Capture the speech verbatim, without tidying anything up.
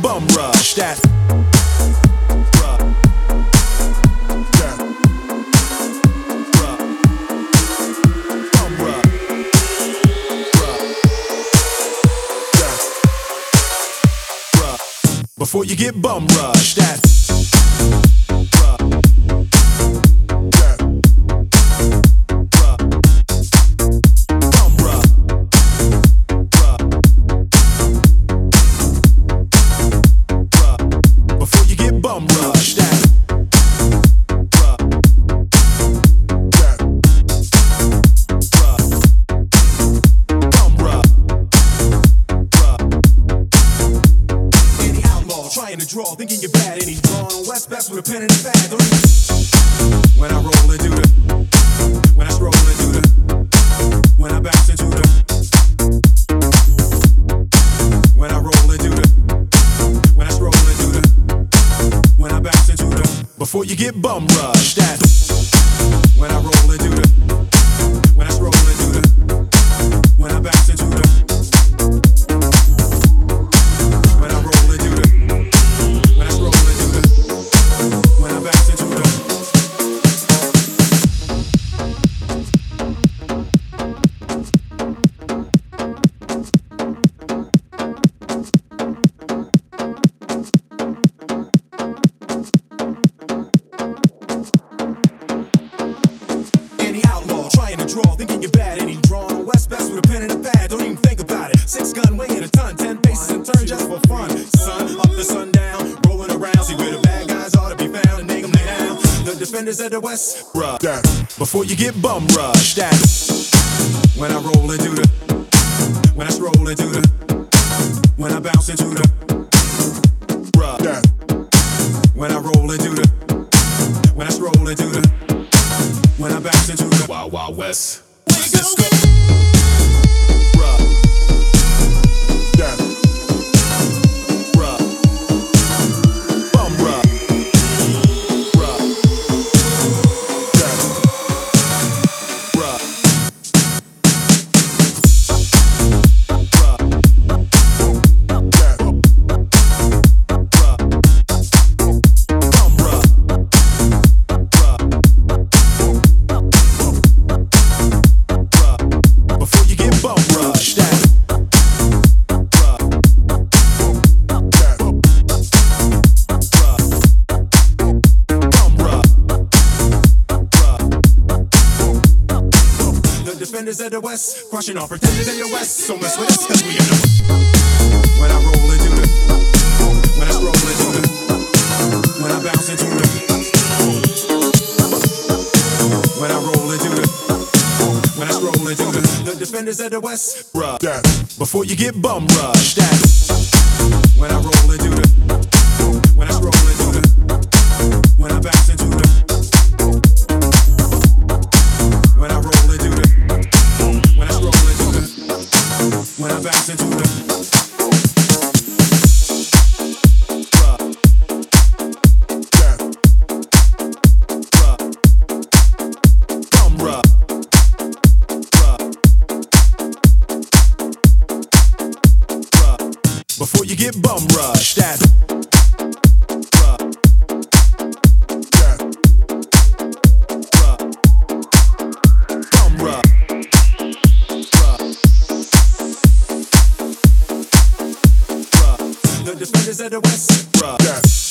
bum rush. That rush. Yeah. Rush. Bum rush. Rush. Yeah. Rush. Before you get bum rushed. That bum rush, that rush, that rush, bum rush, rush. Any outlaw trying to draw, thinking you're bad, and he's drawn West best with a pen and a pad. Don't even when I roll into the, when I scroll into the, when I bounce into the, when I roll into the, when I scroll into the. When I bounce into the, before you get bum rushed. That when I roll into the, when I scroll into the, when I bounce into the, when I roll into the, when I scroll into the, when I bounce into the. Draw, thinking you're bad, and he drawn West best with a pen and a pad. Don't even think about it. Six gun weighing a ton, ten paces and turn just for fun. Sun up to sundown, rolling around. See where the bad guys ought to be found and make them lay down. The defenders at the West rush. Yeah. Before you get bum rushed. That when I roll into the, when I scroll into the, when I bounce into the rush. Yeah. When I roll into the, when I scroll into the, when I bounce into the Wild Wild West. Cisco. Bruh. Yeah. Bruh. Bum bruh. Bruh. Yeah. Bruh. Bruh. Yeah. Bruh. Bum bruh. Before you get bum rushed. That rush, that rush, bum rush, rush. The defenders at the West crushing off pretenders at the West. So mess with us 'cause we in the when I roll into the, when I scroll into the, when I bounce into the, when I roll into the, when I scroll into the, the defenders at the West rush. Yeah. Before you get bum rushed. That when I roll into the, when I scroll into the, when I bounce into the, when I roll into the, when I scroll into the, when I bounce into the. Before you get bum rushed. That rush. Yeah. Rush. Bum rush. Rush. Rush. The defenders at the West rush. Yeah.